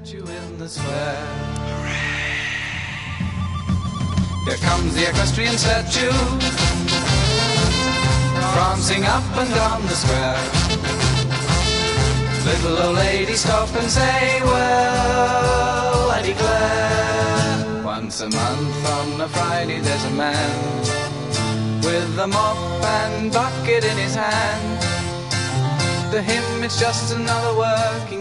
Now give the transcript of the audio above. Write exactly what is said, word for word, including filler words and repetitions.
statue in the square. Here comes the equestrian statue, prancing up and down the square. Little old ladies stop and say, well, I declare. Once a month on a Friday there's a man with a mop and bucket in his hand. To him it's just another working